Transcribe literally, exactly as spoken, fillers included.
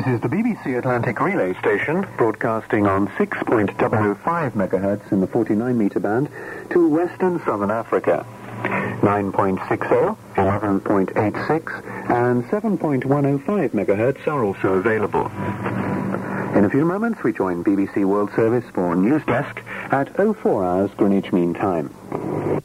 This is the B B C Atlantic Relay Station, broadcasting on six point zero zero five megahertz in the forty-nine meter band to Western Southern Africa. nine point six zero, eleven point eight six, and seven point one zero five megahertz are also available. In a few moments, we join B B C World Service for News Desk at oh four hours Greenwich Mean Time.